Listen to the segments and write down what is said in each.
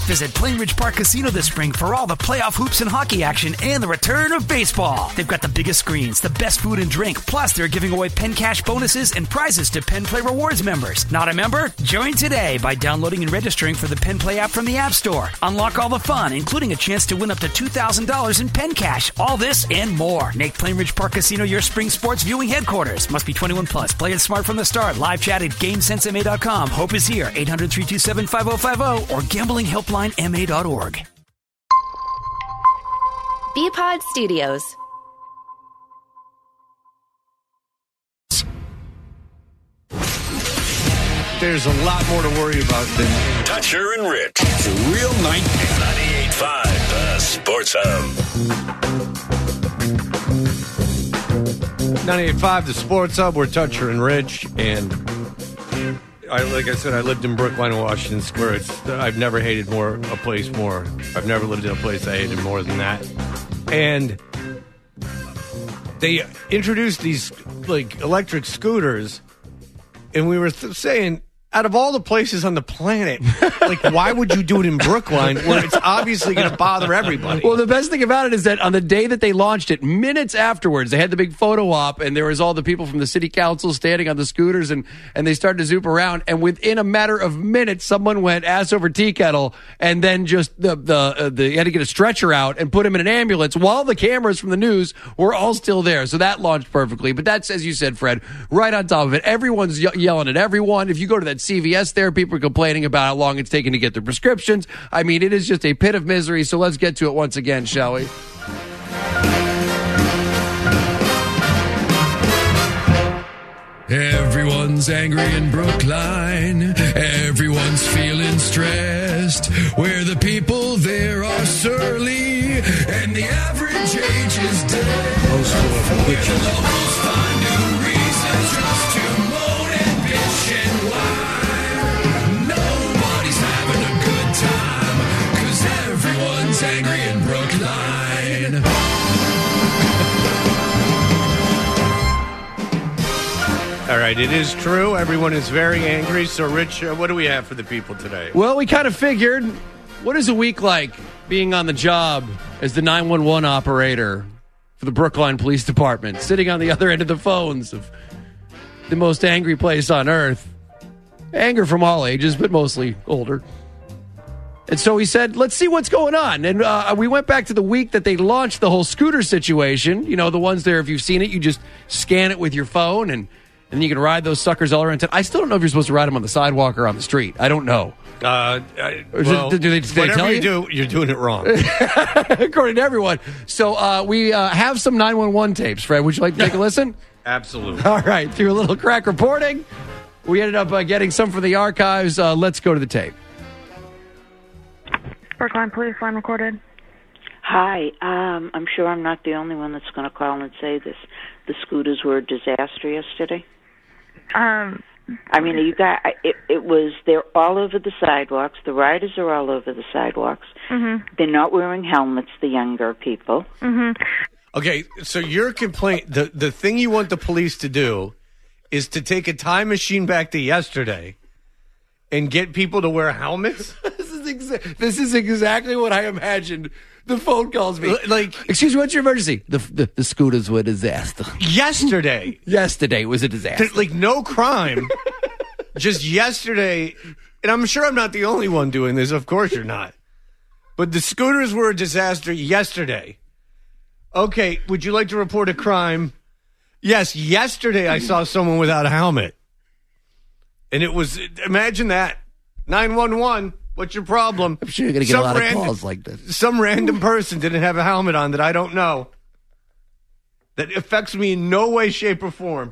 Visit Plainridge Park Casino this spring for all the playoff hoops and hockey action and the return of baseball. They've got the biggest screens, the best food and drink, plus they're giving away Penn Cash bonuses and prizes to Penn Play Rewards members. Not a member? Join today by downloading and registering for the Penn Play app from the App Store. Unlock all the fun, including a chance to win up to $2,000 in Penn Cash. All this and more. Make Plainridge Park Casino your spring sports viewing headquarters. Must be 21 plus. Play it smart from the start. Live chat at GameSenseMA.com. Hope is here. 800-327-5050 or gamblinghelplinema.org. BPod Studios. There's a lot more to worry about than Toucher and Rich. It's a real night. 98.5, the Sports Hub. 98.5, the Sports Hub. We're Toucher and Rich, and like I said, I lived in Brookline, Washington Square. I've never hated a place more. I've never lived in a place I hated more than that. And they introduced these like electric scooters, and we were saying, out of all the places on the planet, like, why would you do it in Brookline where it's obviously going to bother everybody? Well, the best thing about it is that on the day that they launched it, minutes afterwards, they had the big photo op, and there was all the people from the city council standing on the scooters, and they started to zoom around, and within a matter of minutes, someone went ass over tea kettle, and then just you had to get a stretcher out and put him in an ambulance while the cameras from the news were all still there. So that launched perfectly. But that's, as you said, Fred, right on top of it. Everyone's yelling at everyone. If you go to that CVS there, people are complaining about how long it's taking to get their prescriptions. I mean, it is just a pit of misery. So let's get to it once again, shall we? Everyone's angry in Brookline. Everyone's feeling stressed. Where the people there are surly and the average age is dead. Where the locals find new reasons just to moan and bitch and whine. Nobody's having a good time 'cause everyone's angry in Brookline. All right, it is true. Everyone is very angry. So, Rich, what do we have for the people today? Well, we kind of figured, what is a week like being on the job as the 911 operator for the Brookline Police Department, sitting on the other end of the phones of the most angry place on earth? Anger from all ages, but mostly older. And so he said, let's see what's going on. And we went back to the week that they launched the whole scooter situation. You know, the ones there, if you've seen it, you just scan it with your phone and you can ride those suckers all around town. I still don't know if you're supposed to ride them on the sidewalk or on the street. I don't know. Well, do they whatever tell you do, you're doing it wrong. According to everyone. So we have some 911 tapes. Fred, would you like to take a listen? Absolutely. All right. Through a little crack reporting, we ended up getting some from the archives. Let's go to the tape. Brookline Police line recorded. Hi. I'm sure I'm not the only one that's going to call and say this. The scooters were a disaster yesterday. I mean, you guys, they're all over the sidewalks. The riders are all over the sidewalks. Mm-hmm. They're not wearing helmets, the younger people. Mm-hmm. Okay, so your complaint, the thing you want the police to do is to take a time machine back to yesterday and get people to wear helmets? This is exactly what I imagined. The phone calls me. Like, excuse me, what's your emergency? The scooters were a disaster. Yesterday. Yesterday was a disaster. Like, no crime. Just yesterday. And I'm sure I'm not the only one doing this. Of course you're not. But the scooters were a disaster yesterday. Okay, would you like to report a crime? Yes, yesterday I saw someone without a helmet. And it was, imagine that. 911. What's your problem? I'm sure you're going to get a lot of calls like this. Some random person didn't have a helmet on that I don't know. That affects me in no way, shape, or form.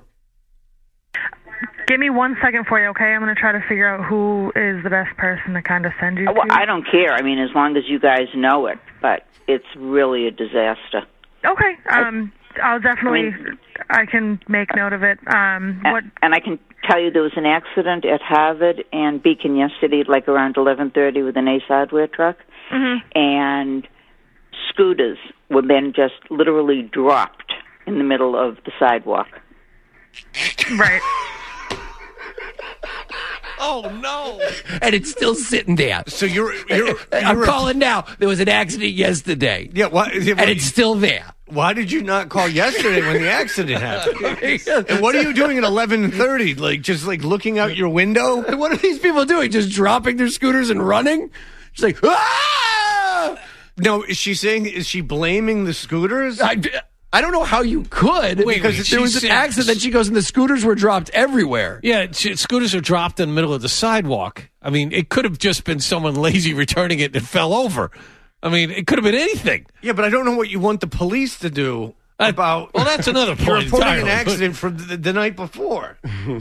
Give me 1 second for you, okay? I'm going to try to figure out who is the best person to kind of send you to. I don't care. I mean, as long as you guys know it. But it's really a disaster. Okay. I'll definitely, I can make note of it. And I can tell you there was an accident at Harvard and Beacon yesterday, like around 11:30 with an Ace Hardware truck. Mm-hmm. And scooters were then just literally dropped in the middle of the sidewalk. Right. Oh, no. And it's still sitting there. So I'm calling now. There was an accident yesterday. Yeah, and it's still there. Why did you not call yesterday when the accident happened? And what are you doing at 11:30? Just looking out your window? And what are these people doing? Just dropping their scooters and running? She's like, ah! No, is she blaming the scooters? I don't know how you could. Because there was an accident. She goes, and the scooters were dropped everywhere. Yeah, scooters are dropped in the middle of the sidewalk. I mean, it could have just been someone lazy returning it and fell over. I mean, it could have been anything. Yeah, but I don't know what you want the police to do about... Well, that's another point. Reporting an accident from the night before.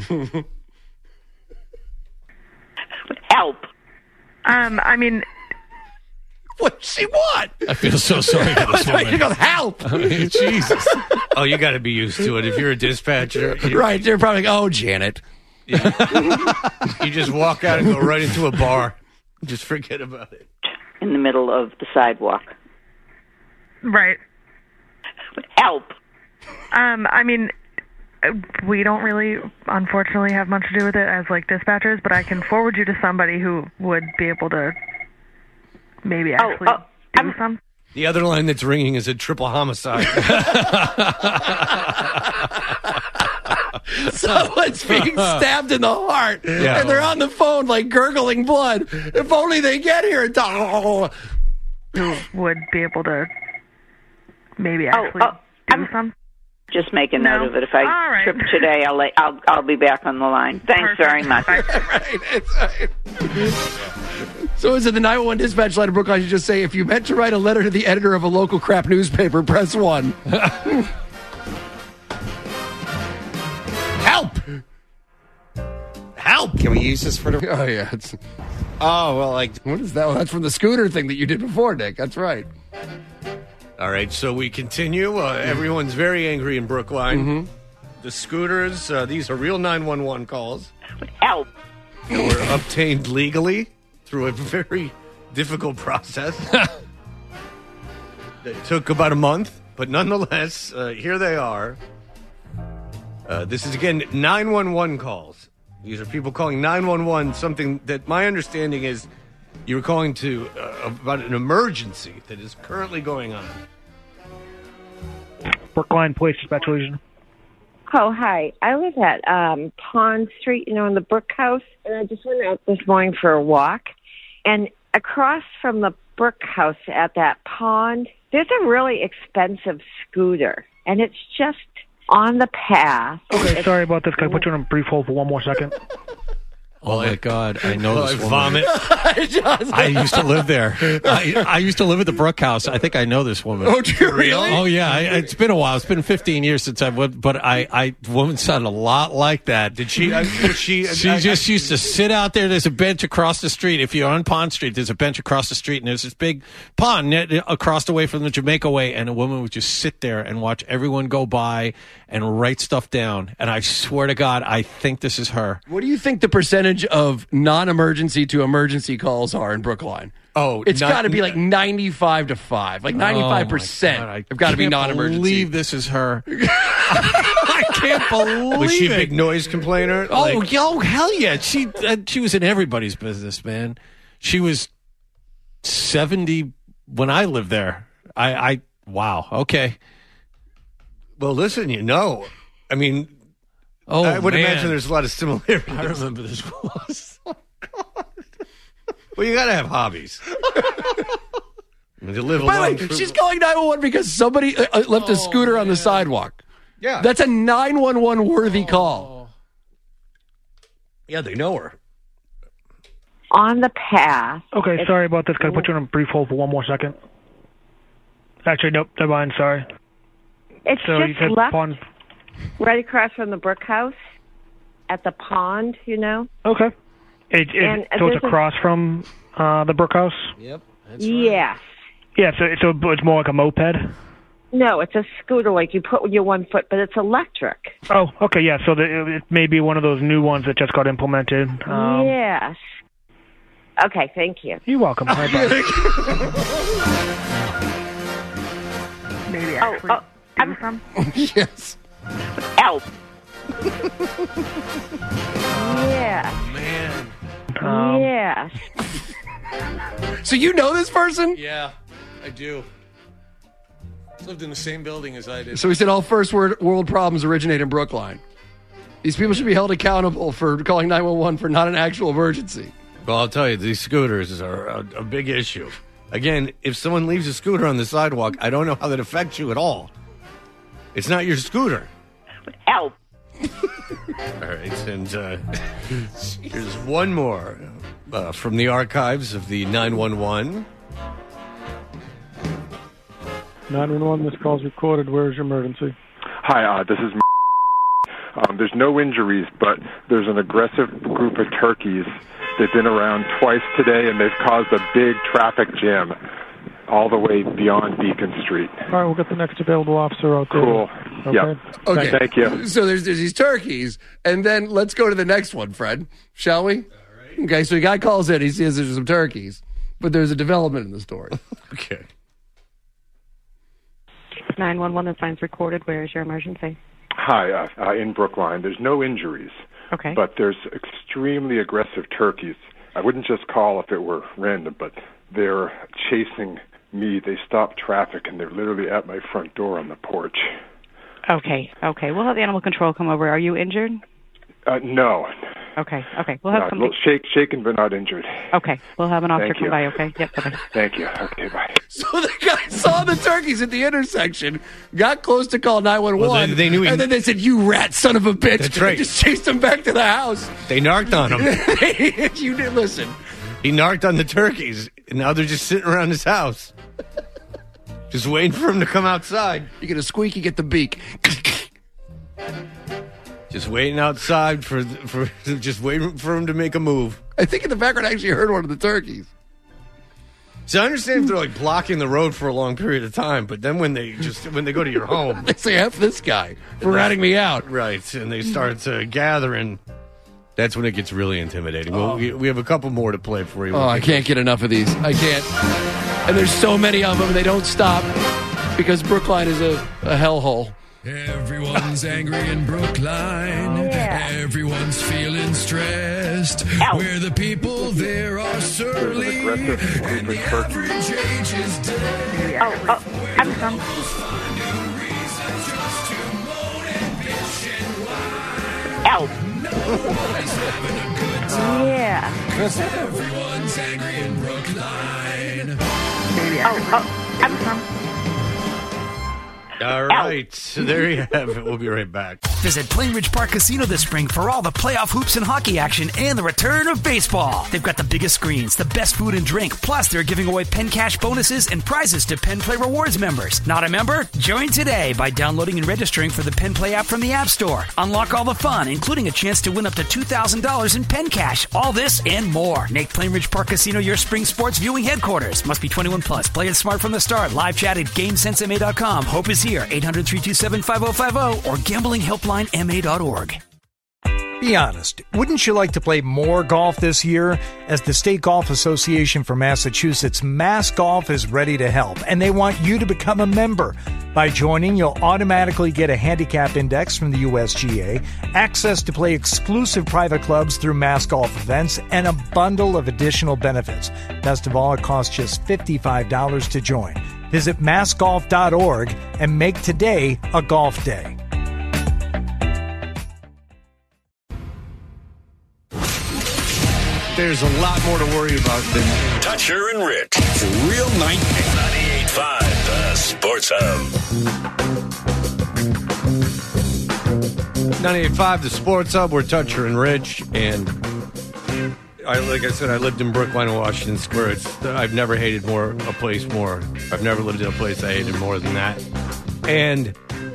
Help. I mean... What does she want? I feel so sorry for this woman. She goes, help. I mean, Jesus. Oh, you got to be used to it. If you're a dispatcher. Right. They're probably like, oh, Janet. Yeah. You just walk out and go right into a bar. Just forget about it. In the middle of the sidewalk. Right. Help. I mean, we don't really, unfortunately, have much to do with it as dispatchers, but I can forward you to somebody who would be able to maybe actually do something. The other line that's ringing is a triple homicide. Someone's being stabbed in the heart, and they're on the phone gurgling blood. If only they get here and talk. Who would be able to maybe actually do something? Just make a note of it. If I trip today, I'll be back on the line. Thanks very much. Right. So is it the 911 dispatch line of Brookline? You just say, if you meant to write a letter to the editor of a local crap newspaper, press 1. Help! Help! Can we use this for the... Oh, yeah. What is that? Well, that's from the scooter thing that you did before, Nick. That's right. All right, so we continue. Everyone's very angry in Brookline. Mm-hmm. The scooters, these are real 911 calls. Help! They were obtained legally through a very difficult process. It took about a month, but nonetheless, here they are. This is, again, 911 calls. These are people calling 911, something that my understanding is you were calling to about an emergency that is currently going on. Brookline Police Dispatch Division. Oh, hi. I live at Pond Street, in the Brook House, and I just went out this morning for a walk. And across from the Brook House at that pond, there's a really expensive scooter, and it's just on the path. Okay, sorry about this. Can I put you on a brief hold for one more second? Oh, my God. I know this woman. Vomit. I used to live there. I used to live at the Brook House. I think I know this woman. Oh, do you really? Oh, yeah. It's been a while. It's been 15 years since I went, but the woman sounded a lot like that. Did she? She just used to sit out there. There's a bench across the street. If you're on Pond Street, there's a bench across the street, and there's this big pond across the way from the Jamaica Way, and a woman would just sit there and watch everyone go by and write stuff down. And I swear to God, I think this is her. What do you think the percentage of non-emergency to emergency calls are in Brookline? Oh, it's got to be 95 to 5. 95% have got to be non-emergency. I can't believe this is her. I can't believe it. Was she a big noise complainer? Oh, hell yeah. She was in everybody's business, man. She was 70 when I lived there. Wow. Okay. Well, listen, I mean, I would imagine there's a lot of similarities. I remember this was. Oh, God. Well, you got to have hobbies. To live By the way, she's calling 911 because somebody left a scooter on the sidewalk. Yeah. That's a 911 worthy call. Yeah, they know her. On the path. Okay, sorry about this. Can I put you on a brief hold for one more second? Actually, nope. Never mind. Sorry. It's so just left right across from the Brook House at the pond, Okay. So it's across from the Brook House? Yep. That's right. Yes. Yeah, so it's more like a moped? No, it's a scooter you put with your 1 foot, but it's electric. Oh, okay, yeah. So it may be one of those new ones that just got implemented. Yes. Okay, thank you. You're welcome. Bye-bye. Maybe actually do something. Yes. Help. Yeah. Man. Yes. So you know this person? Yeah, I do. Lived in the same building as I did. So he said all first world problems originate in Brookline. These people should be held accountable for calling 911 for not an actual emergency. Well, I'll tell you, these scooters are a big issue. Again, if someone leaves a scooter on the sidewalk, I don't know how that affects you at all. It's not your scooter. Help. All right, and here's one more from the archives of the 911. 911, this call's recorded. Where's your emergency? Hi, this is there's no injuries, but there's an aggressive group of turkeys. They've been around twice today, and they've caused a big traffic jam all the way beyond Beacon Street. All right, we'll get the next available officer out there. Cool. Okay. Yep. Okay. Thank you. So there's these turkeys, and then let's go to the next one, Fred. Shall we? All right. Okay, so a guy calls in. He says there's some turkeys, but there's a development in the story. Okay. 911, the line's recorded. Where is your emergency? Hi, in Brookline. There's no injuries. Okay. But there's extremely aggressive turkeys. I wouldn't just call if it were random, but they're chasing me. They stop traffic, and they're literally at my front door on the porch. Okay. We'll have animal control come over. Are you injured? No. Okay. We'll have somebody. Shaken but not injured. Okay. We'll have an officer Thank come you. by, okay? Yep, bye-bye. Thank you. Okay, bye. So the guy saw the turkeys at the intersection, got close to call 911, Well, they knew and then they said, "You rat son of a bitch!" That's right. And just chased him back to the house. They narked on him. You didn't listen. He narked on the turkeys, and now they're just sitting around his house. Just waiting for him to come outside. You get a squeak, you get the beak. Just waiting outside for just waiting for him to make a move. I think in the background I actually heard one of the turkeys. So I understand if they're like blocking the road for a long period of time, but then when they go to your home, They say, F this guy for ratting me out. right, and they start gathering, that's when it gets really intimidating. Well, we have a couple more to play for you. Oh, I can't get enough of these. I can't. And there's so many of them, they don't stop because Brookline is a hellhole. Everyone's angry in Brookline. Everyone's feeling stressed. Where the people there are surly. And the average age is dead. I'm from. Yeah. Everyone's angry in Brookline. I'm from. All right, so there you have it. We'll be right back. Visit Plainridge Park Casino this spring for all the playoff hoops and hockey action and the return of baseball. They've got the biggest screens, the best food and drink, plus they're giving away Penn Cash bonuses and prizes to Penn Play Rewards members. Not a member? Join today by downloading and registering for the Penn Play app from the App Store. Unlock all the fun, including a chance to win up to $2,000 in Penn Cash. All this and more. Make Plainridge Park Casino your spring sports viewing headquarters. Must be 21 plus. Play it smart from the start. Live chat at GameSenseMA.com. Hope is here. 800-327-5050 or gamblinghelplinema.org. Be honest, wouldn't you like to play more golf this year? As the State Golf Association for Massachusetts, Mass Golf is ready to help, and they want you to become a member. By joining, you'll automatically get a handicap index from the USGA, access to play exclusive private clubs through Mass Golf events, and a bundle of additional benefits. Best of all, it costs just $55 to join. Visit massgolf.org and make today a golf day. There's a lot more to worry about than Toucher and Rich. It's a real night. 98.5, the Sports Hub. 98.5, the Sports Hub. We're Toucher and Rich, and like I said, I lived in Brookline and Washington Square. I've never hated a place more. I've never lived in a place I hated more than that. And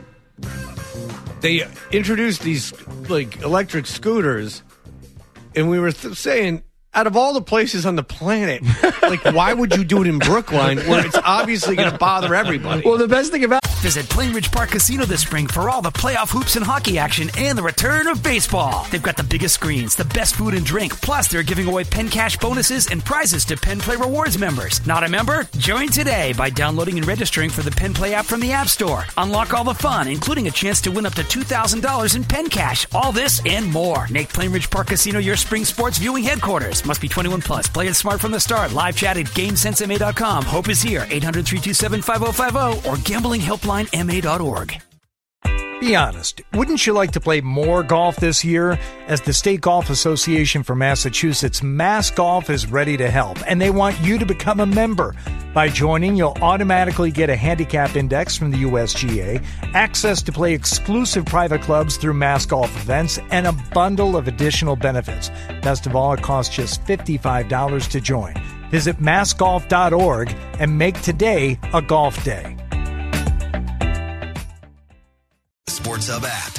they introduced these like electric scooters, and we were saying, out of all the places on the planet, like, why would you do it in Brookline where it's obviously going to bother everybody? Well, the best thing about Visit Plainridge Park Casino this spring for all the playoff hoops and hockey action and the return of baseball. They've got the biggest screens, the best food and drink, plus they're giving away Penn Cash bonuses and prizes to Penn Play Rewards members. Not a member? Join today by downloading and registering for the Penn Play app from the App Store. Unlock all the fun, including a chance to win up to $2,000 in Penn Cash. All this and more. Make Plainridge Park Casino your spring sports viewing headquarters. Must be 21 plus. Play it smart from the start. Live chat at GameSenseMA.com. Hope is here. 800-327-5050 or gamblinghelplinema.org. Be honest, wouldn't you like to play more golf this year? As the State Golf Association for Massachusetts, Mass Golf is ready to help, and they want you to become a member. By joining, you'll automatically get a handicap index from the USGA, access to play exclusive private clubs through Mass Golf events, and a bundle of additional benefits. Best of all, it costs just $55 to join. Visit massgolf.org and make today a golf day. Sports Hub app.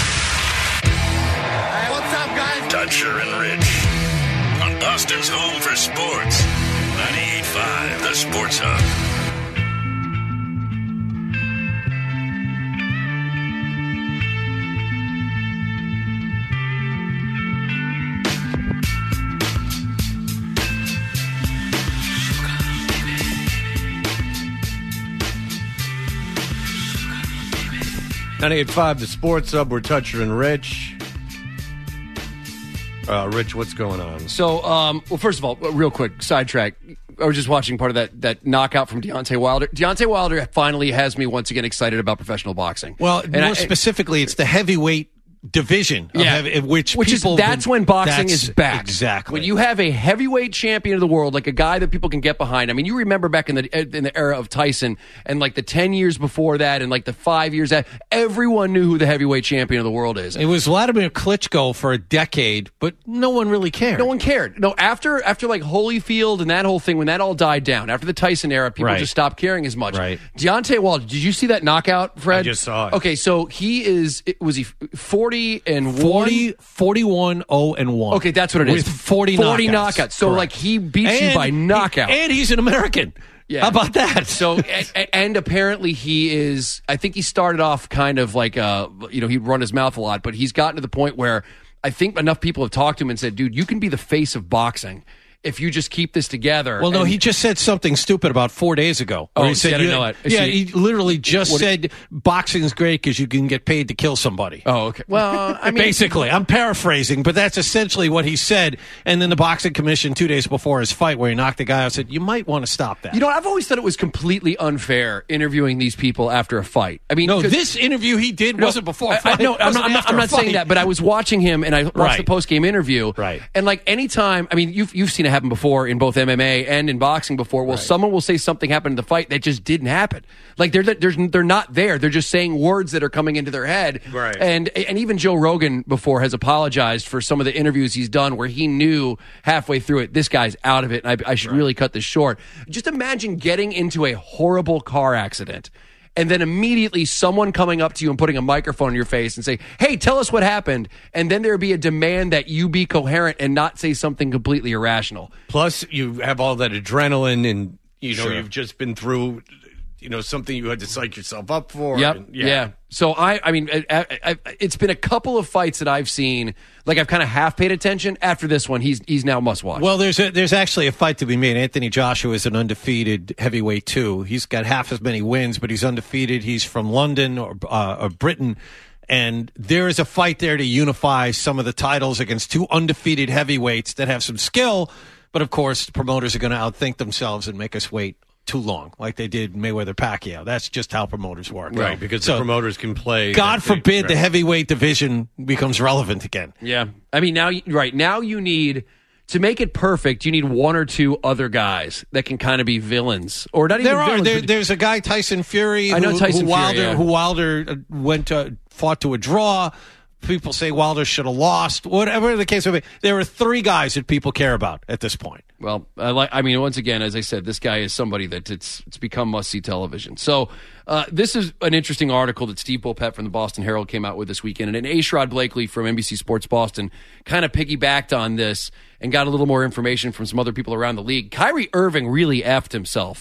Hey, what's up, guys? Dutcher and Rich on Boston's home for sports. 98.5, the Sports Hub. .98.5, the Sports Hub. We're Toucher and Rich. Rich, what's going on? So, well, first of all, real quick, sidetrack. I was just watching part of that knockout from Deontay Wilder. Deontay Wilder finally has me once again excited about professional boxing. Well, more specifically, it's the heavyweight division, that's when boxing is back. Exactly. When you have a heavyweight champion of the world, like a guy that people can get behind. I mean, you remember back in the era of Tyson and like the 10 years before that and like the 5 years that everyone knew who the heavyweight champion of the world is. It was Vladimir Klitschko for a decade, but no one really cared. No one cared. No, after like Holyfield and that whole thing, when that all died down, after the Tyson era, people just stopped caring as much. Right. Deontay Wilder, did you see that knockout, Fred? I just saw it. Okay, so was he 40 and 41-0-1. Okay, that's what it is. With 40 knockouts. So, Correct. like, he beats you by knockout. And he's an American. Yeah. How about that? So, and apparently he is, I think he started off kind of like, he'd run his mouth a lot, but he's gotten to the point where I think enough people have talked to him and said, dude, you can be the face of boxing if you just keep this together. Well, no, he just said something stupid about 4 days ago. Oh, he said, I didn't know that. He literally just said boxing's great because you can get paid to kill somebody. Oh, okay. Well, I mean, basically, I'm paraphrasing, but that's essentially what he said. And then the boxing commission 2 days before his fight, where he knocked the guy out, said, you might want to stop that. You know, I've always thought it was completely unfair interviewing these people after a fight. I mean, no, this interview he did wasn't before a fight. I'm not saying that, but I was watching him and I watched the post-game interview. Right. And like anytime, I mean, you've seen it happen before in both MMA and in boxing before. Well, someone will say something happened in the fight that just didn't happen. Like they're not there. They're just saying words that are coming into their head. Right. And even Joe Rogan before has apologized for some of the interviews he's done where he knew halfway through it, this guy's out of it, and I should really cut this short. Just imagine getting into a horrible car accident and then immediately someone coming up to you and putting a microphone in your face and say, hey, tell us what happened. And then there'd be a demand that you be coherent and not say something completely irrational. Plus, you have all that adrenaline and, you've just been through, something you had to psych yourself up for. Yep. And, yeah. So, I mean, it's been a couple of fights that I've seen. Like, I've kind of half paid attention. After this one, he's now must watch. Well, there's actually a fight to be made. Anthony Joshua is an undefeated heavyweight, too. He's got half as many wins, but he's undefeated. He's from London or Britain. And there is a fight there to unify some of the titles against two undefeated heavyweights that have some skill. But, of course, the promoters are going to outthink themselves and make us wait too long, like they did Mayweather-Pacquiao. That's just how promoters work. Right, because the promoters can play. God forbid the heavyweight division becomes relevant again. Yeah. I mean, now you need, to make it perfect, you need one or two other guys that can kind of be villains. Or not even villains. There's a guy, Tyson Fury, who Wilder fought to a draw. People say Wilder should have lost. Whatever the case may be, there are three guys that people care about at this point. Well, once again, as I said, this guy is somebody that it's become must-see television. So this is an interesting article that Steve Bulpett from the Boston Herald came out with this weekend, and Ashrod Blakely from NBC Sports Boston kind of piggybacked on this and got a little more information from some other people around the league. Kyrie Irving really effed himself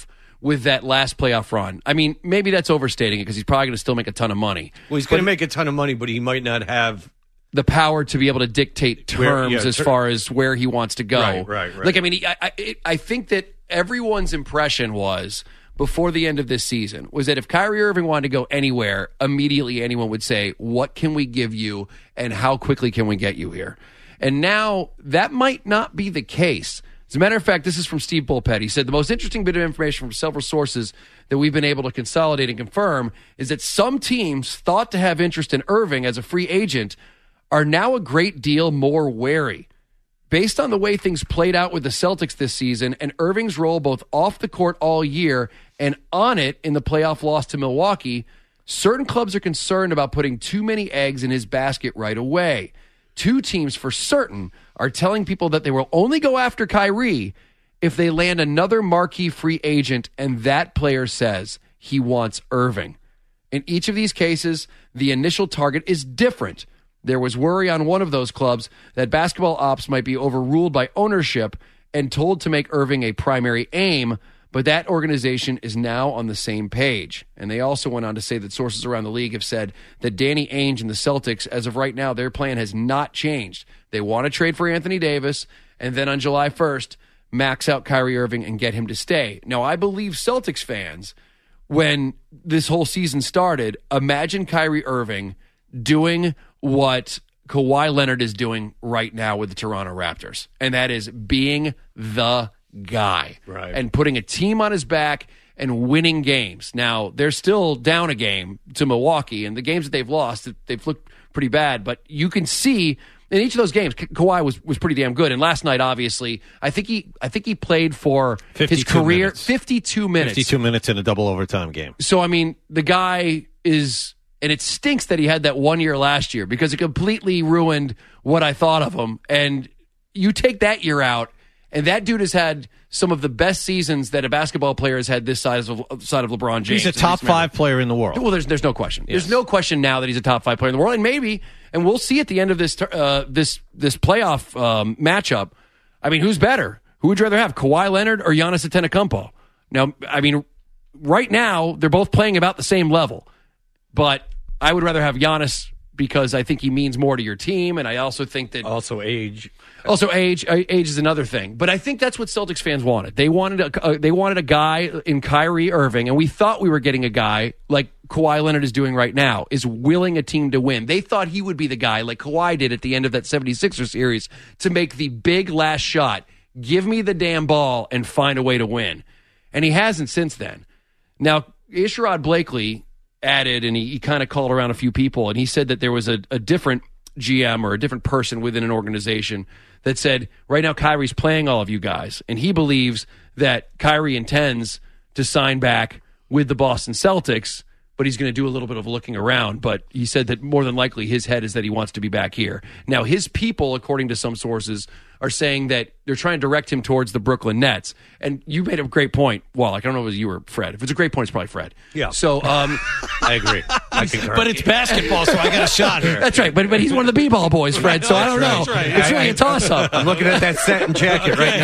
with that last playoff run. I mean, maybe that's overstating it because he's probably going to still make a ton of money. Well, he's going to make a ton of money, but he might not have the power to be able to dictate terms as far as where he wants to go. Right. Like, I mean, I think that everyone's impression was before the end of this season was that if Kyrie Irving wanted to go anywhere, immediately anyone would say, what can we give you and how quickly can we get you here? And now that might not be the case. As a matter of fact, this is from Steve Bulpett. He said the most interesting bit of information from several sources that we've been able to consolidate and confirm is that some teams thought to have interest in Irving as a free agent are now a great deal more wary. Based on the way things played out with the Celtics this season and Irving's role both off the court all year and on it in the playoff loss to Milwaukee, certain clubs are concerned about putting too many eggs in his basket right away. Two teams for certain are telling people that they will only go after Kyrie if they land another marquee free agent and that player says he wants Irving. In each of these cases, the initial target is different. There was worry on one of those clubs that basketball ops might be overruled by ownership and told to make Irving a primary aim, but that organization is now on the same page. And they also went on to say that sources around the league have said that Danny Ainge and the Celtics, as of right now, their plan has not changed. They want to trade for Anthony Davis, and then on July 1st, max out Kyrie Irving and get him to stay. Now, I believe Celtics fans, when this whole season started, imagine Kyrie Irving doing what Kawhi Leonard is doing right now with the Toronto Raptors, and that is being the guy and putting a team on his back and winning games. Now, they're still down a game to Milwaukee, and the games that they've lost, they've looked pretty bad, but you can see in each of those games, Kawhi was pretty damn good. And last night, obviously, I think he played for his career 52 minutes. 52 minutes in a double overtime game. So, I mean, the guy is, and it stinks that he had that 1 year last year because it completely ruined what I thought of him. And you take that year out, and that dude has had some of the best seasons that a basketball player has had this side of LeBron James. He's a top 5 player in the world. Well, there's no question. Yes. There's no question now that he's a top 5 player in the world, and maybe, and we'll see at the end of this this playoff matchup. I mean, who's better? Who would you rather have, Kawhi Leonard or Giannis Antetokounmpo? Now, I mean, right now they're both playing about the same level, but I would rather have Giannis because I think he means more to your team, and I also think that age. Age is another thing, but I think that's what Celtics fans wanted. They wanted a guy in Kyrie Irving, and we thought we were getting a guy like Kawhi Leonard is doing right now, is willing a team to win. They thought he would be the guy like Kawhi did at the end of that 76ers series to make the big last shot, give me the damn ball, and find a way to win. And he hasn't since then. Now, Isherod Blakely added, and he kind of called around a few people, and he said that there was a different GM or a different person within an organization that said, right now Kyrie's playing all of you guys, and he believes that Kyrie intends to sign back with the Boston Celtics, but he's going to do a little bit of looking around. But he said that more than likely his head is that he wants to be back here. Now, his people, according to some sources, are saying that they're trying to direct him towards the Brooklyn Nets. And you made a great point. Well, I don't know if it was you or Fred. If it's a great point, it's probably Fred. Yeah. So I agree. I concur. But it's basketball, so I got a shot here. That's right. But he's one of the B-ball boys, Fred. So I don't know. Right. It's really a toss-up. I'm looking at that satin jacket right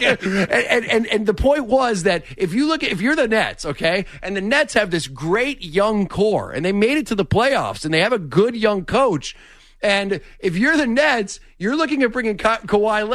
now. And the point was that if you're the Nets, okay, and the Nets have this great young core, and they made it to the playoffs, and they have a good young coach. And if you're the Nets, you're looking at bringing Kyrie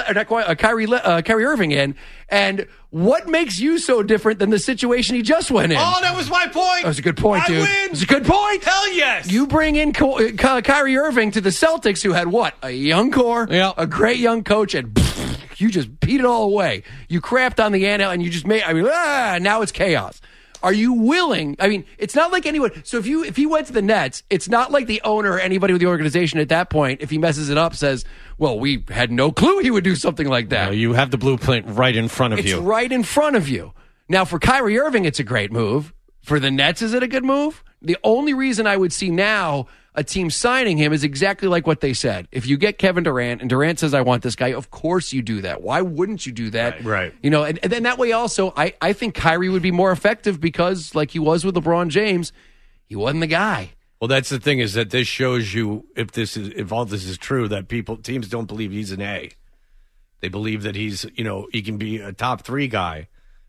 Irving in. And what makes you so different than the situation he just went in? Oh, that was my point. That was a good point, dude. It was a good point. Hell yes. You bring in Kyrie Irving to the Celtics, who had what? A young core, a great young coach, and you just beat it all away. You crapped on the NL, and you just made. Now it's chaos. Are you willing? I mean, it's not like anyone. So if he went to the Nets, it's not like the owner or anybody with the organization at that point, if he messes it up, says, well, we had no clue he would do something like that. No, you have the blueprint right in front of you. It's right in front of you. Now, for Kyrie Irving, it's a great move. For the Nets, is it a good move? The only reason I would see now a team signing him is exactly like what they said. If you get Kevin Durant and Durant says, I want this guy, of course you do that. Why wouldn't you do that? Right. You know, and then that way also, I think Kyrie would be more effective because, like he was with LeBron James, he wasn't the guy. Well, that's the thing, is that this shows you, if all this is true, that teams don't believe he's an A. They believe that he can be a top 3 guy,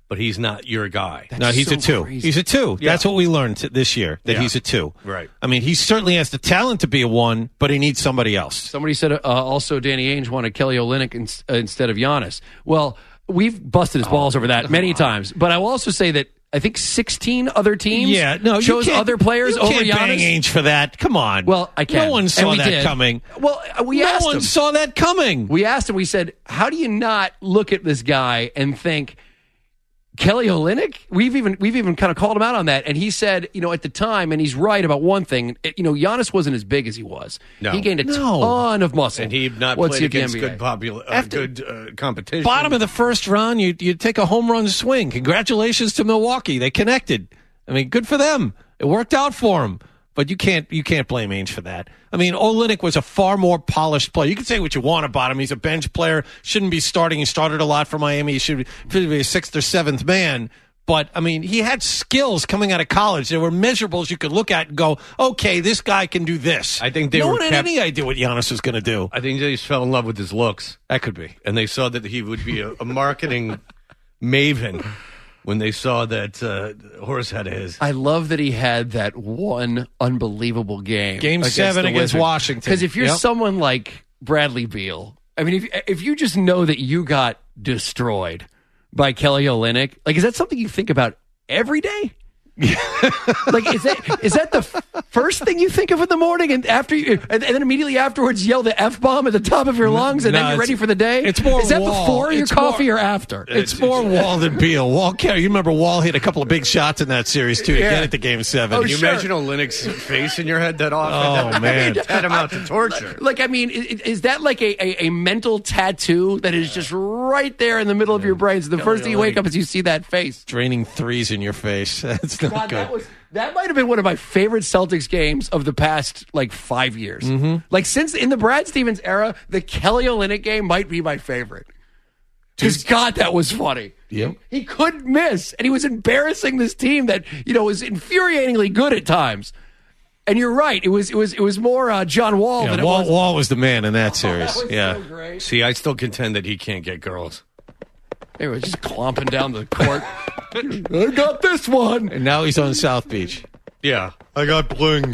but he's not your guy. No, he's a 2. crazy. He's a 2. Yeah. That's what we learned this year, that he's a 2. Right. I mean, he certainly has the talent to be a 1, but he needs somebody else. Somebody said also Danny Ainge wanted Kelly Olynyk instead of Giannis. Well, we've busted his balls over that many times, but I will also say that I think 16 other teams chose other players over Giannis. You can't bang Ainge for that. Come on. Well, I can. No one saw that coming. Well, we asked him. No one saw that coming. We asked him, we said, how do you not look at this guy and think, Kelly Olynyk? We've even kind of called him out on that, and he said, at the time, and he's right about one thing. Giannis wasn't as big as he was. No. He gained a ton of muscle, and he not played against good competition. Bottom of the first round, you take a home run swing. Congratulations to Milwaukee. They connected. I mean, good for them. It worked out for them. But you can't blame Ainge for that. I mean, Olynyk was a far more polished player. You can say what you want about him. He's a bench player. Shouldn't be starting. He started a lot for Miami. He should be a 6th or 7th man. But, I mean, he had skills coming out of college. There were measurables you could look at and go, okay, this guy can do this. I think no one had any idea what Giannis was going to do. I think they just fell in love with his looks. That could be. And they saw that he would be a marketing maven when they saw that Horse had his. I love that he had that one unbelievable game. Game 7 against Washington. Because if you're someone like Bradley Beal, I mean, if you just know that you got destroyed by Kelly Olynyk, like, is that something you think about every day? Like, is that the first thing you think of in the morning, and and then immediately afterwards yell the F-bomb at the top of your lungs, and then you're ready for the day? It's more Is that Wall. before your coffee or after? It's more Wall than Beal. Wall, you remember Wall hit a couple of big shots in that series too to get it to Game 7. Can you imagine Olynyk's face in your head that often? Oh man, tantamount to torture. Like, I mean, is that like a mental tattoo that is just right there in the middle of your brain? So the first thing you wake up is you see that face. Draining threes in your face. That's not good. That might have been one of my favorite Celtics games of the past, 5 years. Mm-hmm. Like, since in the Brad Stevens era, the Kelly Olynyk game might be my favorite. Because, God, that was funny. Yep. He couldn't miss, and he was embarrassing this team that, was infuriatingly good at times. And you're right. It was more John Wall than it was. Wall was the man in that series. That was so great. See, I still contend that he can't get girls. They were just clomping down the court. I got this one. And now he's on South Beach. Yeah. I got bling.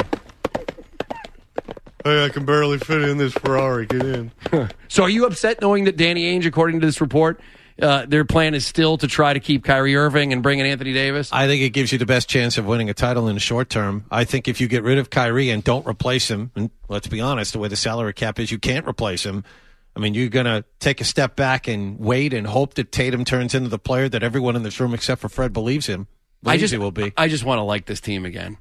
Hey, I can barely fit in this Ferrari. Get in. So are you upset knowing that Danny Ainge, according to this report, their plan is still to try to keep Kyrie Irving and bring in Anthony Davis? I think it gives you the best chance of winning a title in the short term. I think if you get rid of Kyrie and don't replace him, and let's be honest, the way the salary cap is, you can't replace him. I mean, you're going to take a step back and wait and hope that Tatum turns into the player that everyone in this room except for Fred believes he will be. I just want to like this team again.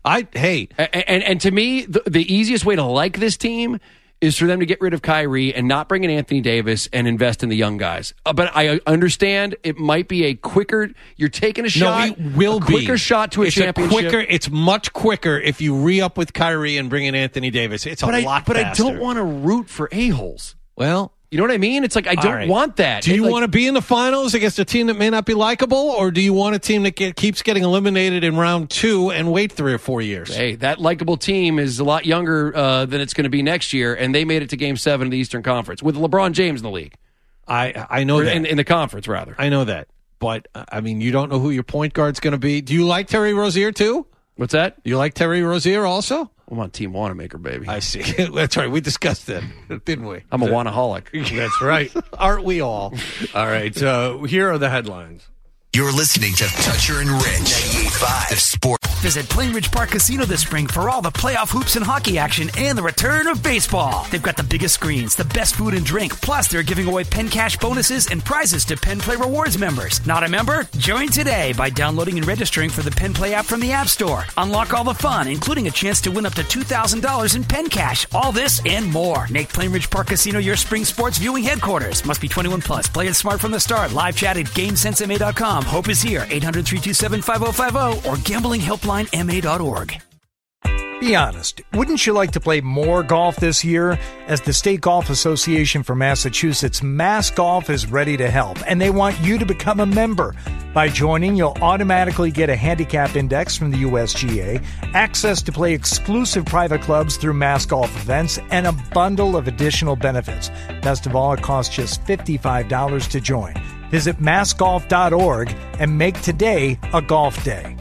And to me, the easiest way to like this team is for them to get rid of Kyrie and not bring in Anthony Davis and invest in the young guys. But I understand it might be a quicker. You're taking a shot. No, it will be quicker shot to a championship. It's much quicker if you re-up with Kyrie and bring in Anthony Davis. It's a lot faster. But I don't want to root for a-holes. Well, you know what I mean? It's like I don't want that. Do you want to be in the finals against a team that may not be likable, or do you want a team that keeps getting eliminated in round 2 and wait 3 or 4 years? Hey, that likable team is a lot younger than it's going to be next year, and they made it to Game 7 of the Eastern Conference with LeBron James in the league. I know that. In the conference, rather. I know that. But, I mean, you don't know who your point guard's going to be. Do you like Terry Rozier, too? What's that? You like Terry Rozier also? I'm on Team Wanamaker, baby. I see. That's right. We discussed that, didn't we? I'm a Wanaholic. That's right. Aren't we all? All right. Here are the headlines. You're listening to Toucher and Rich, 98.5 Sport. Visit Plainridge Park Casino this spring for all the playoff hoops and hockey action and the return of baseball. They've got the biggest screens, the best food and drink, plus they're giving away Penn Cash bonuses and prizes to Penn Play Rewards members. Not a member? Join today by downloading and registering for the Penn Play app from the App Store. Unlock all the fun, including a chance to win up to $2,000 in Penn Cash. All this and more. Make Plainridge Park Casino your spring sports viewing headquarters. Must be 21 plus. Play it smart from the start. Live chat at GameSenseMA.com. Hope is here. 800-327-5050 or gamblinghelplinema.org. Be honest, wouldn't you like to play more golf this year? As the State Golf Association for Massachusetts, Mass Golf is ready to help, and they want you to become a member. By joining, you'll automatically get a handicap index from the USGA, access to play exclusive private clubs through Mass Golf events, and a bundle of additional benefits. Best of all, it costs just $55 to join. Visit massgolf.org and make today a golf day.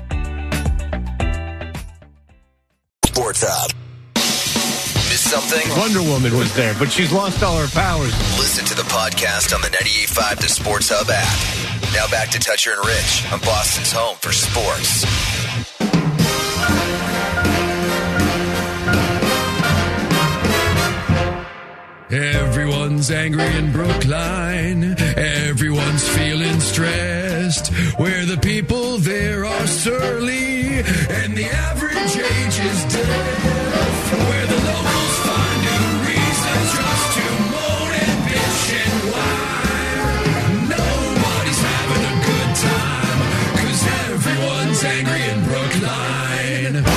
Sports Hub. Miss something? Wonder Woman was there, but she's lost all her powers. Listen to the podcast on the 98.5 The Sports Hub app. Now back to Toucher and Rich on Boston's home for sports. Everyone's angry in Brookline. Everyone's feeling stressed. Where the people there are surly and the average age is deaf. Where the locals find new reasons just to moan and bitch and whine. Nobody's having a good time 'cause everyone's angry in Brookline.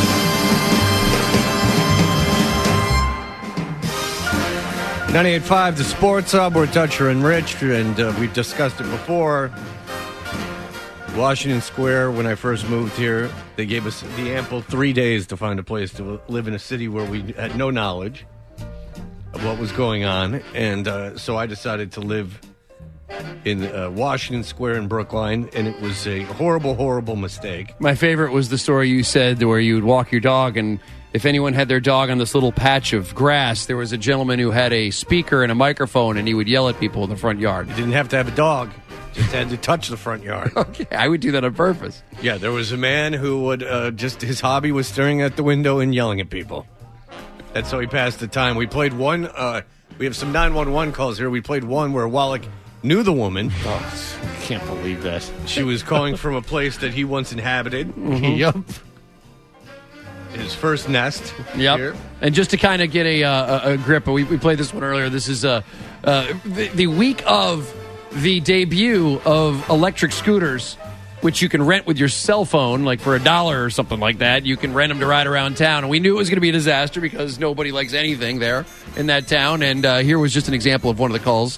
.98.5 The Sports Hub. We're Toucher and Rich, and we've discussed it before. Washington Square, when I first moved here, they gave us the ample 3 days to find a place to live in a city where we had no knowledge of what was going on, and so I decided to live in Washington Square in Brookline, and it was a horrible, horrible mistake. My favorite was the story you said where you would walk your dog, and if anyone had their dog on this little patch of grass, there was a gentleman who had a speaker and a microphone, and he would yell at people in the front yard. You didn't have to have a dog. Just had to touch the front yard. Okay, I would do that on purpose. Yeah, there was a man who would his hobby was staring at the window and yelling at people. That's how he passed the time. We played one, we have some 911 calls here. We played one where Wallach knew the woman. Oh, I can't believe that. She was calling from a place that he once inhabited. Mm-hmm. Yep. His first nest. Yep. Here. And just to kind of get a grip, we played this one earlier. This is the week of the debut of electric scooters, which you can rent with your cell phone, like for $1 or something like that. You can rent them to ride around town. And we knew it was going to be a disaster because nobody likes anything there in that town. And here was just an example of one of the calls.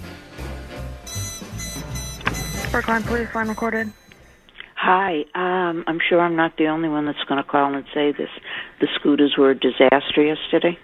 Brookline Police, line recorded. Hi, I'm sure I'm not the only one that's going to call and say this. The scooters were a disaster yesterday.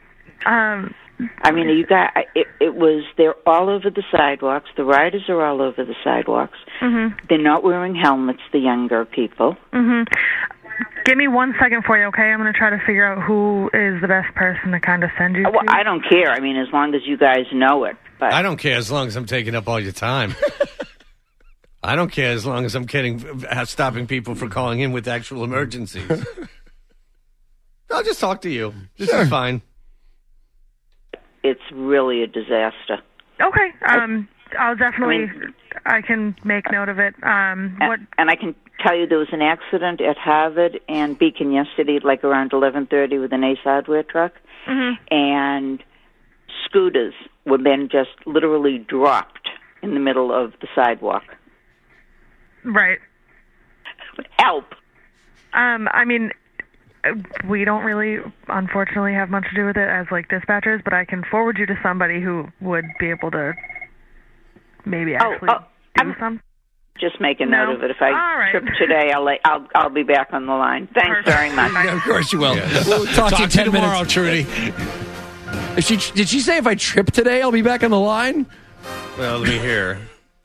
I mean, you guys, they're all over the sidewalks. The riders are all over the sidewalks. Mm-hmm. They're not wearing helmets, the younger people. Mm-hmm. Give me 1 second for you, okay? I'm going to try to figure out who is the best person to kind of send you to. I don't care. I mean, as long as you guys know it. But I don't care as long as I'm taking up all your time. I don't care as long as I'm stopping people from calling in with actual emergencies. I'll just talk to you. This is fine. It's really a disaster. Okay. I'll definitely, I can make note of it. And I can tell you there was an accident at Harvard and Beacon yesterday, like around 11:30 with an Ace Hardware truck. Mm-hmm. And scooters were then just literally dropped in the middle of the sidewalk. Right. Help. I mean, we don't really, unfortunately, have much to do with it as, like, dispatchers, but I can forward you to somebody who would be able to maybe actually do something. Just make a note of it. If I trip today, I'll be back on the line. Thanks very much. Yeah, of course you will. Yeah. We'll talk to you 10 tomorrow, minutes. Trudy. Did she say if I trip today, I'll be back on the line? Well, let me hear.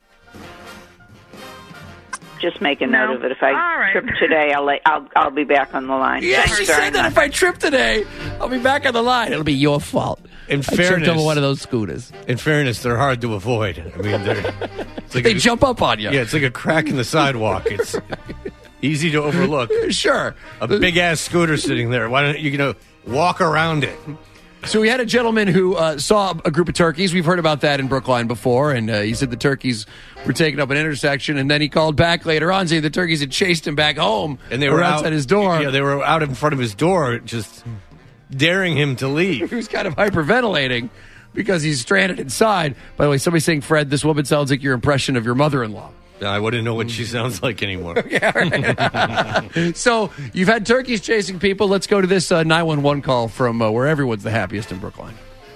Just make a note of it. If I trip today, I'll be back on the line. Yeah, Thanks she very said that much. if I trip today, I'll be back on the line. It'll be your fault. In I tripped fairness, over one of those scooters. In fairness, they're hard to avoid. I mean, it's like they jump up on you. Yeah, it's like a crack in the sidewalk. It's easy to overlook. Sure. A big-ass scooter sitting there. Why don't you walk around it? So we had a gentleman who saw a group of turkeys. We've heard about that in Brookline before, and he said the turkeys were taking up an intersection, and then he called back later on saying the turkeys had chased him back home, and they were outside his door. Yeah, they were out in front of his door, just daring him to leave. He was kind of hyperventilating because he's stranded inside. By the way, somebody's saying, Fred, this woman sounds like your impression of your mother-in-law. I wouldn't know what she sounds like anymore. So you've had turkeys chasing people. Let's go to this 911 call from where everyone's the happiest in Brookline.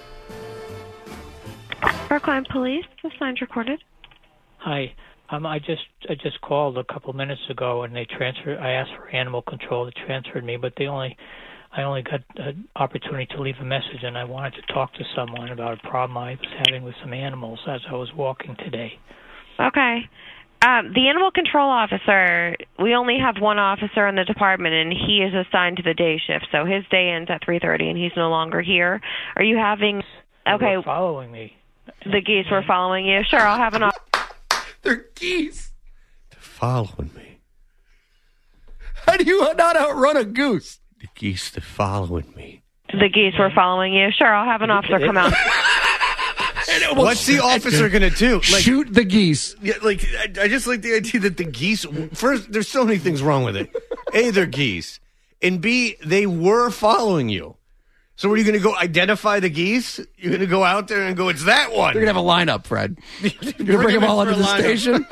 Brookline Police, this line's recorded. Hi, I just called a couple minutes ago, and they transferred. I asked for animal control. They transferred me, but I only got an opportunity to leave a message, and I wanted to talk to someone about a problem I was having with some animals as I was walking today. Okay. The animal control officer, we only have one officer in the department, and he is assigned to the day shift, so his day ends at 3:30, and he's no longer here. Are you having... Okay. They're following me. The geese were following you? Sure, I'll have an... They're geese. They're following me. How do you not outrun a goose? The geese, they're following me. The geese were following you? Sure, I'll have an officer come out. What's the officer going to do? Like, shoot the geese. Yeah, like I just like the idea that the geese. First, there's so many things wrong with it. A, they're geese, and B, they were following you. So, are you going to go identify the geese? You're going to go out there and go, "It's that one." You're going to have a lineup, Fred. You're going to bring them all into the station.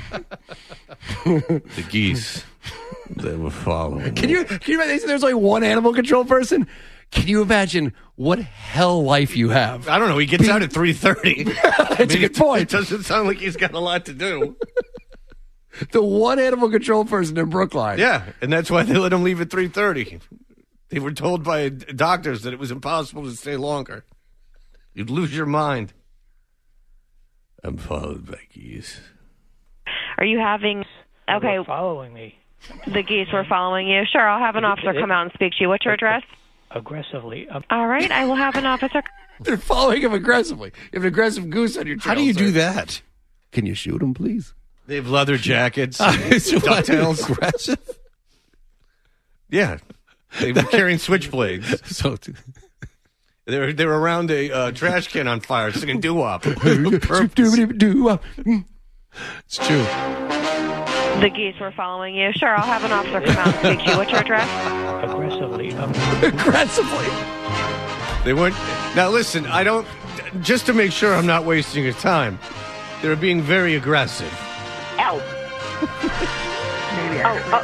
The geese, they were following. Can you imagine? There's only one animal control person. Can you imagine what hell life you have? I don't know. He gets out at 3:30. That's a good point. It doesn't sound like he's got a lot to do. The one animal control person in Brookline. Yeah, and that's why they let him leave at 3:30. They were told by doctors that it was impossible to stay longer. You'd lose your mind. I'm followed by geese. Are you having... Okay. They're following me. The geese were following you? Sure, I'll have an officer come out and speak to you. What's your address? Aggressively. All right, I will have an officer. They're following him aggressively. You have an aggressive goose on your trail. How do you sir. do that? Can you shoot him, please? They have leather jackets, ducktails. Aggressive? Yeah. They were carrying switchblades. So they were around a trash can on fire singing doo-wop. Doo-wop. It's true. The geese were following you? Sure, I'll have an officer come out and speak to you. What's your address? Aggressively. Aggressively. They weren't. Now listen, I don't. Just to make sure I'm not wasting your time, they're being very aggressive. Ow. Maybe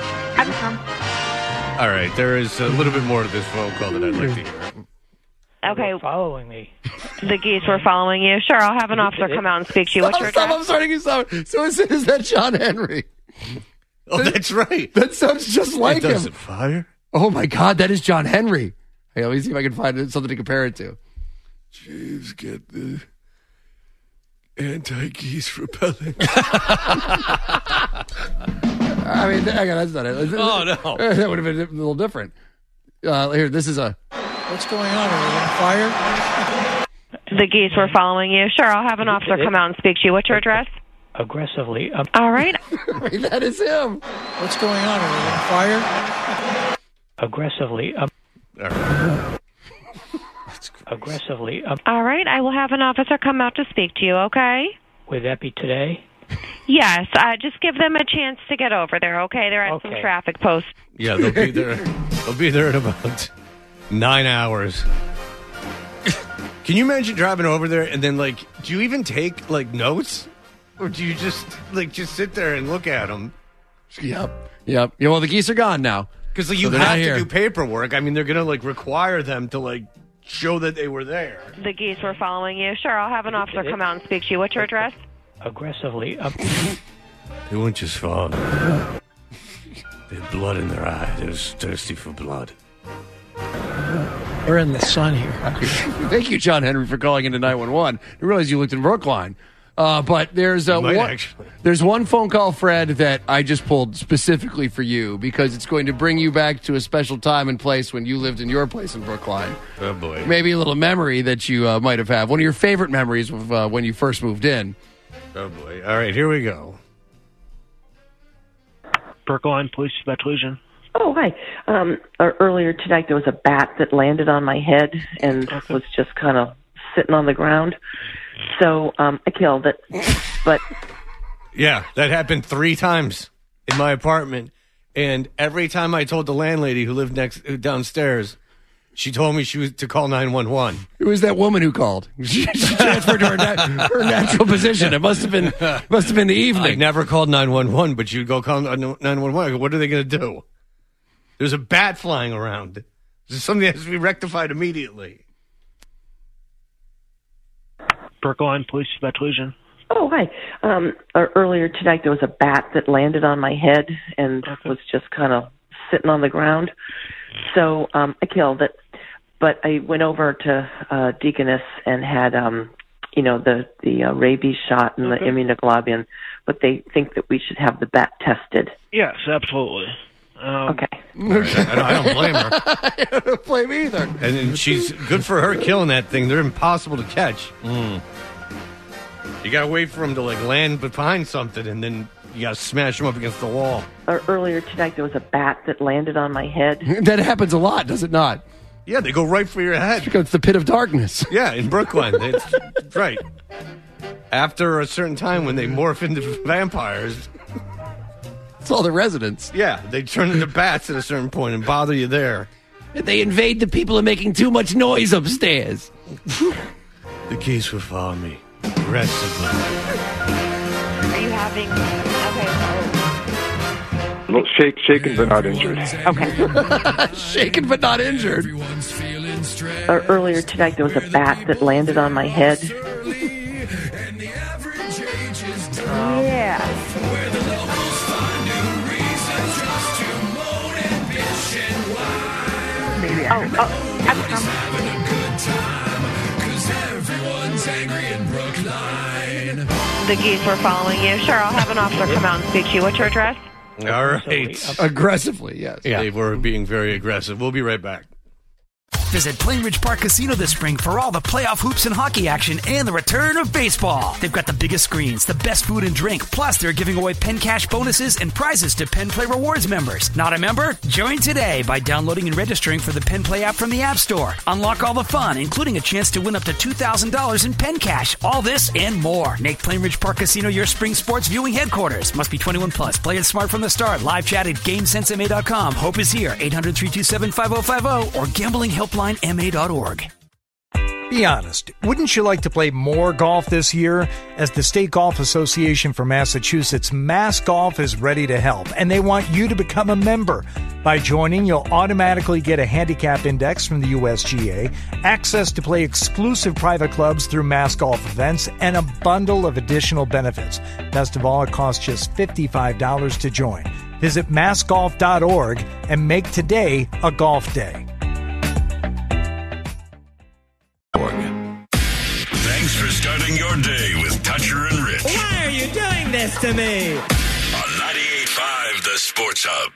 All right, there is a little bit more to this phone call that I'd like to hear. Okay. They're following me. The geese were following you? Sure, I'll have an officer come out and speak to you. What's your address? I'm starting to stop. So is that John Henry? Oh, that's right. That sounds just like him. Does it fire? Oh, my God, that is John Henry. Hey, let me see if I can find something to compare it to. Jeeves, get the anti-geese repellent. I mean, hang on, that's not it. Oh, no. That would have been a little different. Here, this is a... What's going on? Are we on fire? The geese were following you? Sure, I'll have an officer come out and speak to you. What's your address? Aggressively. All right. Wait, that is him. What's going on? Are we on fire? Aggressively. Aggressively. All right, I will have an officer come out to speak to you, okay? Would that be today? Yes, just give them a chance to get over there, okay? They're at some traffic posts. Yeah, they'll be there. They'll be there in about 9 hours. Can you imagine driving over there and then, like, do you even take, like, notes? Or do you just sit there and look at them? Yep. Yeah, well, the geese are gone now. Because you have to do paperwork. I mean, they're going to, like, require them to, like, show that they were there. The geese were following you? Sure, I'll have an officer come out and speak to you. What's your address? Aggressively. They weren't just following. They had blood in their eye. They was thirsty for blood. We're in the sun here. Thank you, John Henry, for calling into 911. I realized you looked in Brookline. But there's one phone call, Fred, that I just pulled specifically for you because it's going to bring you back to a special time and place when you lived in your place in Brookline. Oh, boy. Maybe a little memory that you might have had. One of your favorite memories of when you first moved in. Oh, boy. All right, here we go. Brookline Police Dispatch. Oh, hi. Earlier tonight there was a bat that landed on my head and was just kind of sitting on the ground. So I killed it. But yeah, that happened 3 times in my apartment. And every time I told the landlady who lived downstairs, she told me she was to call 911. It was that woman who called. She transferred to her natural position. It must have been the evening. I never called 911, but you'd go call 911. I go, what are they going to do? There's a bat flying around. This is something that has to be rectified immediately. Brookline Police Dispatch. Oh, hi. Earlier tonight there was a bat that landed on my head and was just kind of sitting on the ground. So I killed it. But I went over to Deaconess and had, the rabies shot and the immunoglobulin but they think that we should have the bat tested. Yes, absolutely. Okay. I don't blame her. I don't blame either. And then she's good for her killing that thing. They're impossible to catch. You got to wait for them to land behind something, and then you got to smash them up against the wall. Earlier tonight, there was a bat that landed on my head. That happens a lot, does it not? Yeah, they go right for your head. It's because it's the pit of darkness. Yeah, in Brooklyn. It's right. After a certain time when they morph into vampires. It's all the residents. Yeah, they turn into bats at a certain point and bother you there. They invade the people who are making too much noise upstairs. The geese will follow me aggressively. Are you having... Okay. Well, shaken but not injured. Okay. Shaken but not injured. Earlier tonight, there was a bat that landed on my head. Yeah. Maybe The geese were following you. Sure, I'll have an officer come out and speak to you. What's your address? All right. Aggressively, yes. Yeah. They were being very aggressive. We'll be right back. Visit Plainridge Park Casino this spring for all the playoff hoops and hockey action and the return of baseball. They've got the biggest screens, the best food and drink, plus they're giving away Penn Cash bonuses and prizes to Penn Play Rewards members. Not a member? Join today by downloading and registering for the Penn Play app from the App Store. Unlock all the fun, including a chance to win up to $2,000 in Penn Cash. All this and more. Make Plainridge Park Casino your spring sports viewing headquarters. Must be 21 plus. Play it smart from the start. Live chat at GameSenseMA.com. Hope is here. 800-327-5050 or GamblingHelplineMA.org. Be honest, wouldn't you like to play more golf this year? As the State Golf Association for Massachusetts, Mass Golf is ready to help, and they want you to become a member. By joining, you'll automatically get a handicap index from the USGA, access to play exclusive private clubs through Mass Golf events, and a bundle of additional benefits. Best of all, it costs just $55 to join. Visit massgolf.org and make today a golf day. Thanks for starting your day with Toucher and Rich. Why are you doing this to me? On 98.5 The Sports Hub.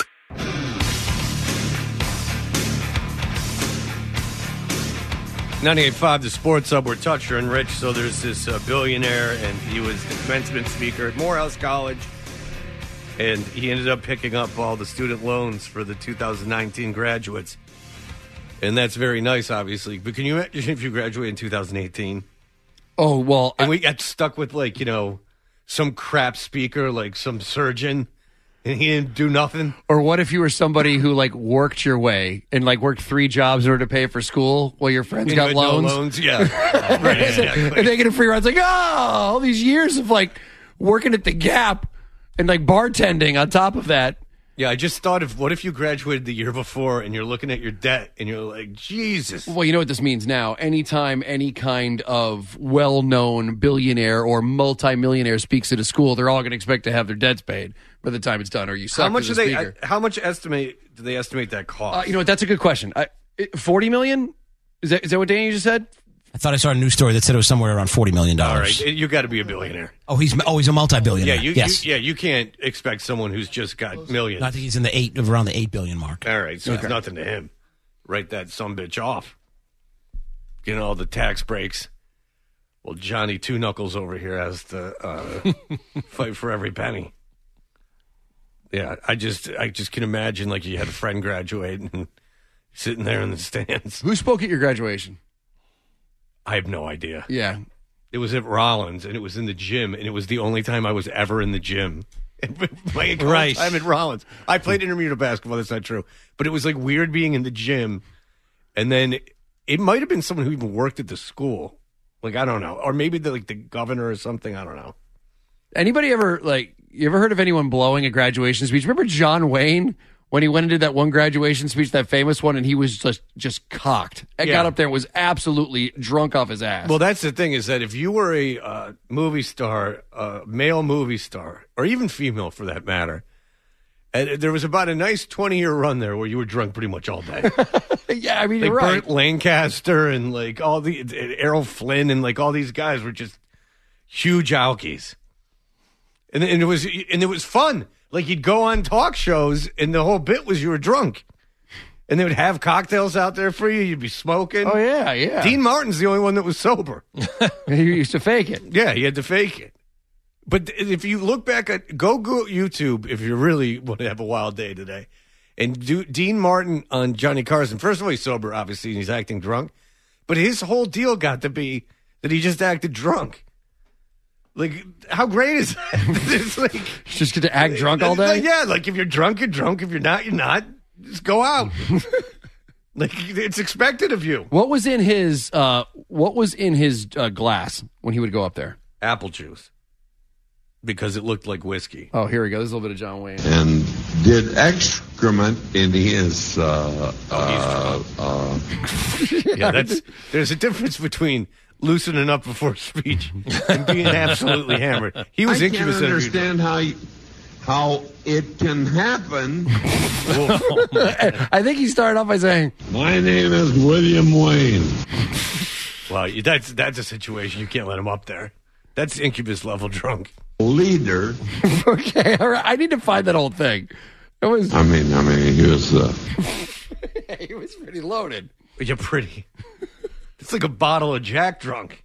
.98.5 The Sports Hub. We're Toucher and Rich. So there's this billionaire, and he was the commencement speaker at Morehouse College, and he ended up picking up all the student loans for the 2019 graduates. And that's very nice, obviously. But can you imagine if you graduate in 2018? Oh, well. And we got stuck with, some crap speaker, like some surgeon, and he didn't do nothing? Or what if you were somebody who, worked your way and, worked 3 jobs in order to pay for school while your friends got loans? No loans, yeah. Right, exactly. And they get a free ride. It's all these years of, working at the Gap and, bartending on top of that. Yeah, I just thought of what if you graduated the year before and you're looking at your debt and you're like, Jesus. Well, you know what this means now. Anytime any kind of well-known billionaire or multimillionaire speaks at a school, they're all going to expect to have their debts paid by the time it's done. Or you suck. How much do they estimate that cost? You know what? That's a good question. $40 million? Is that what Danny just said? I thought I saw a news story that said it was somewhere around $40 million. All right, you got to be a billionaire. Oh, he's a multi-billionaire. Yeah, you can't expect someone who's just got millions. I think he's in around the $8 billion mark. All right, so it's nothing to him. Write that sumbitch off. Getting all the tax breaks. Well, Johnny Two Knuckles over here has to fight for every penny. Yeah, I just can imagine you had a friend graduate and sitting there in the stands. Who spoke at your graduation? I have no idea. Yeah. It was at Rollins, and it was in the gym, and it was the only time I was ever in the gym. My time at Rollins. I played intermediate basketball, that's not true. But it was weird being in the gym, and then it might have been someone who even worked at the school. I don't know. Or maybe the governor or something, I don't know. Anybody ever, you ever heard of anyone blowing a graduation speech? Remember John Wayne? When he went into that one graduation speech, that famous one, and he was just cocked. Got up there and was absolutely drunk off his ass. Well, that's the thing, is that if you were a movie star, a male movie star, or even female for that matter, there was about a nice 20-year run there where you were drunk pretty much all day. Yeah, I mean, you're right. Burt Lancaster and all the Errol Flynn and all these guys were just huge alkies. And it was fun. Like, you'd go on talk shows, and the whole bit was you were drunk. And they would have cocktails out there for you. You'd be smoking. Oh, yeah. Dean Martin's the only one that was sober. He used to fake it. Yeah, he had to fake it. But if you look back go YouTube if you really want to have a wild day today, and do Dean Martin on Johnny Carson. First of all, he's sober, obviously, and he's acting drunk. But his whole deal got to be that he just acted drunk. Like, how great is that? It's like, just get to act drunk all day? Like if you're drunk, you're drunk. If you're not, you're not. Just go out. Like, it's expected of you. What was in his glass when he would go up there? Apple juice. Because it looked like whiskey. Oh, here we go. There's a little bit of John Wayne. And did excrement in his there's a difference between loosening up before speech and being absolutely hammered. He was incubus. I can't understand how it can happen. I think he started off by saying, "My name is William Wayne." Well, that's a situation you can't let him up there. That's incubus level drunk. Leader. Okay, all right. I need to find that whole thing. It was. I mean, he was. He was pretty loaded. You're pretty. It's like a bottle of Jack drunk.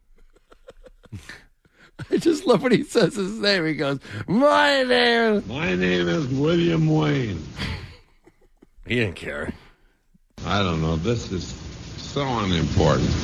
I just love when he says his name. He goes, My name is William Wayne. He didn't care. I don't know. This is so unimportant.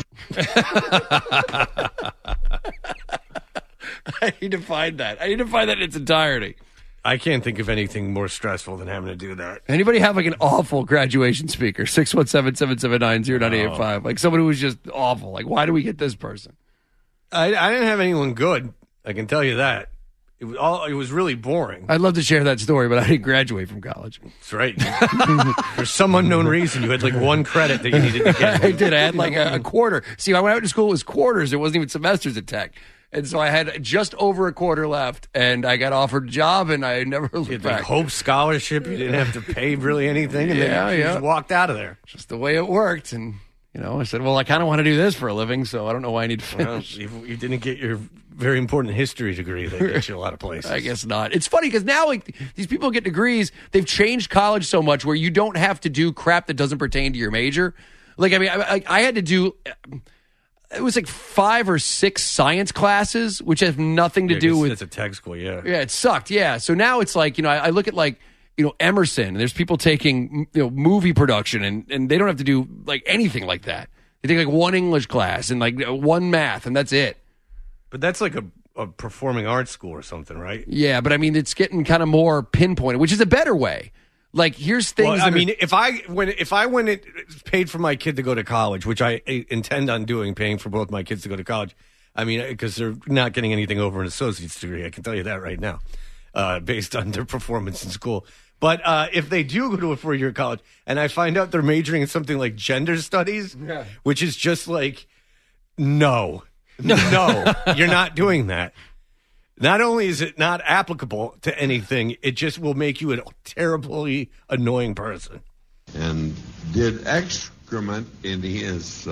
I need to find that. in its entirety. I can't think of anything more stressful than having to do that. Anybody have like an awful graduation speaker? 617-779-0985. Like someone who was just awful. Like, why do we get this person? I didn't have anyone good. I can tell you that. It was really boring. I'd love to share that story, but I didn't graduate from college. That's right. For some unknown reason, you had like one credit that you needed to get. I did. I had like a quarter. See, when I went to school, it was quarters. It wasn't even semesters at Tech. And so I had just over a quarter left, and I got offered a job, and I never looked back. Like Hope Scholarship. You didn't have to pay really anything, and then you just walked out of there. Just the way it worked. And, I said, well, I kind of want to do this for a living, so I don't know why I need to finish. Well, you didn't get your very important history degree that gets you a lot of places. I guess not. It's funny because now like these people get degrees. They've changed college so much where you don't have to do crap that doesn't pertain to your major. Like, I mean, I had to do... It was like 5 or 6 science classes, which have nothing to do with... It's a tech school, yeah. Yeah, it sucked, yeah. So now it's like, I look at like, Emerson, and there's people taking, movie production, and they don't have to do like anything like that. They take like 1 English class and like 1 math, and that's it. But that's like a performing arts school or something, right? Yeah, but I mean, it's getting kind of more pinpointed, which is a better way. Like, here's things. Well, I mean, if I went it paid for my kid to go to college, which I intend on doing, paying for both my kids to go to college. I mean, because they're not getting anything over an associate's degree. I can tell you that right now, based on their performance in school. But if they do go to a 4-year college, and I find out they're majoring in something like gender studies, which is just like, no, you're not doing that. Not only is it not applicable to anything, it just will make you a terribly annoying person. And did excrement in his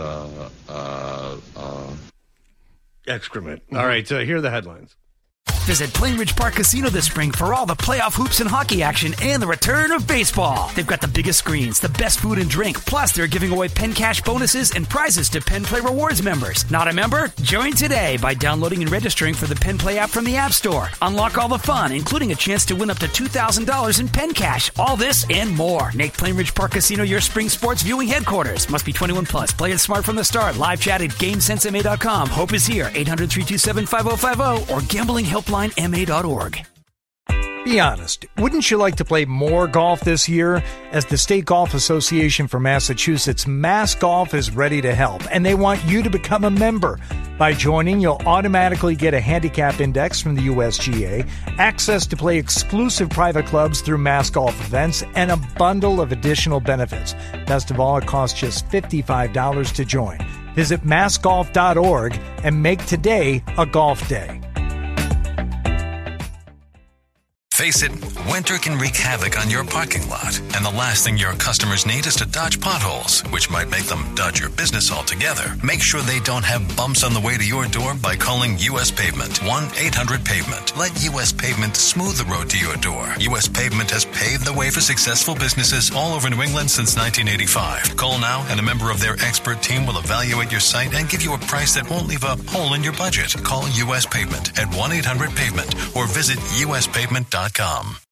excrement. All right, here are the headlines. Visit Plainridge Park Casino this spring for all the playoff hoops and hockey action and the return of baseball. They've got the biggest screens, the best food and drink, plus they're giving away Penn Cash bonuses and prizes to Penn Play Rewards members. Not a member? Join today by downloading and registering for the Penn Play app from the App Store. Unlock all the fun, including a chance to win up to $2,000 in Penn Cash. All this and more. Make Plainridge Park Casino your spring sports viewing headquarters. Must be 21 plus. Play it smart from the start. Live chat at GameSenseMA.com. Hope is here. 800-327-5050 or gamblinghelplinema.org. Be honest, wouldn't you like to play more golf this year? As the State Golf Association for Massachusetts, Mass Golf is ready to help, and they want you to become a member. By joining, you'll automatically get a handicap index from the USGA, access to play exclusive private clubs through Mass Golf events, and a bundle of additional benefits. Best of all, it costs just $55 to join. Visit massgolf.org and make today a golf day. Face it, winter can wreak havoc on your parking lot, and the last thing your customers need is to dodge potholes, which might make them dodge your business altogether. Make sure they don't have bumps on the way to your door by calling U.S. Pavement. 1-800-PAVEMENT. Let U.S. Pavement smooth the road to your door. U.S. Pavement has paved the way for successful businesses all over New England since 1985. Call now, and a member of their expert team will evaluate your site and give you a price that won't leave a hole in your budget. Call U.S. Pavement at 1-800-PAVEMENT or visit uspavement.com.